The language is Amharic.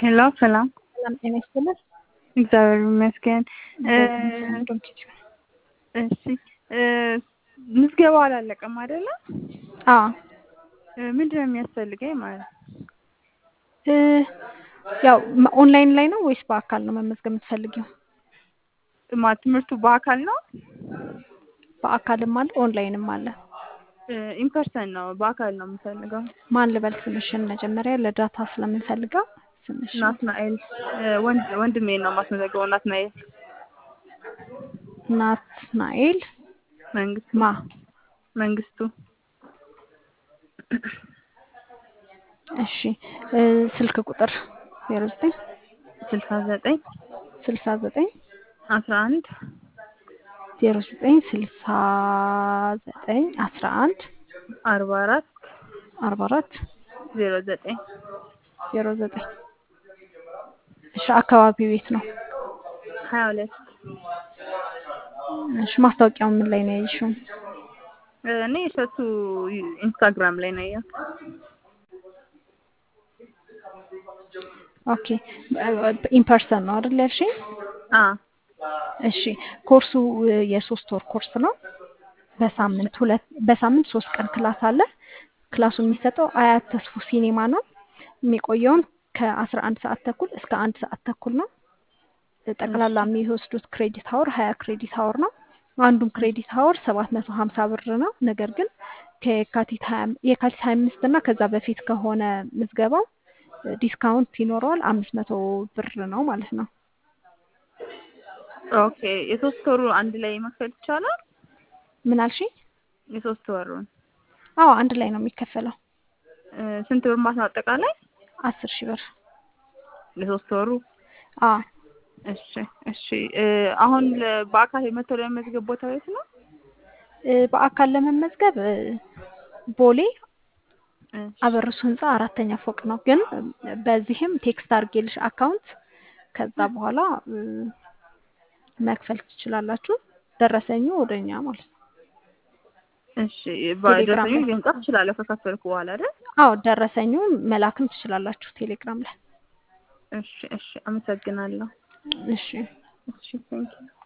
ሄሎ ሰላም። ሰላም ጤና ይስጥልን። እግዚአብሔር ይመስገን። እግዚአብሔር ይመስገን። ዶንኪ እሺ ምዝገባው አላለቀም አይደለ? አዎ ምንድነው የሚያስፈልገኝ ማለት ነው? ያው ኦንላይን ላይ ነው ወይስ በአካል ነው መመዝገብ የምትፈልጊው? ትምህርቱ በአካል ነው? በአካልም አለ ኦንላይንም አለ። ኢምፐርሰን ነው፣ በአካል ነው የምፈልገው። ማን ልበል ስምሽን? መጀመሪያ ለዳታ ስለምንፈልገው ስምሽ። ናትናኤል። ወንድሜ ነው የማስመዘግበው። ናትናኤል ናትናኤል መንግስቱ። ማ መንግስቱ። እሺ ስልክ ቁጥር 09 69 69 11 09 69 11 44 44 09 09 እሺ አካባቢው የት ነው? 22 እሺ ማስታወቂያው ምን ላይ ነው ያየሽው? እኔ እሸቱ ኢንስታግራም ላይ ነው ያየሁት። ኦኬ ኢምፐርሰን ነው አይደል ያልሽኝ? አዎ እሺ ኮርሱ የሶስት ወር ኮርስ ነው። በሳምንት 3 ቀን ክላስ አለ። ክላሱ የሚሰጠው አያት ተስፉ ሲኒማ ነው። የሚቆየውም ከ11 ሰዓት ተኩል እስከ 1 ሰዓት ተኩል ነው። ጠቅላላ የሚወስዱት ክሬዲት አወር 20 ክሬዲት አወር ነው። አንዱን ክሬዲት አወር 750 ብር ነው። ነገር ግን የካቲት 25 እና ከዛ በፊት ከሆነ ምዝገባው ዲስካውንት ይኖረዋል። 500 ብር ነው ማለት ነው። ኦኬ የሶስት ወሩ አንድ ላይ መክፈል ይቻላል? ምን አልሽኝ? የሶስት ወሩን? አዎ አንድ ላይ ነው የሚከፈለው። ስንት ብር ማለት ነው አጠቃላይ? 10,000 ብር ለሶስት ወሩ? አዎ እሺ አሁን በአካል መጥቶ ለመመዝገብ ቦታ የት ነው? በአካል ለመመዝገብ ቦሌ አበርሱ ህንፃ 4ኛ ፎቅ ነው። ግን በዚህም ቴክስት አድርጌልሽ አካውንት ከዛ በኋላ መክፈል ትችላላችሁ። ደረሰኙ ወደኛ ማለት ነው። እሺ በደረሰኙ መምጣት ትችላለህ ከከፈልኩ በኋላ አይደል? አዎ ደረሰኙ መላክም ትችላላችሁ ቴሌግራም ላይ። እሺ አመሰግናለሁ። እሺ ቴንክ ዩ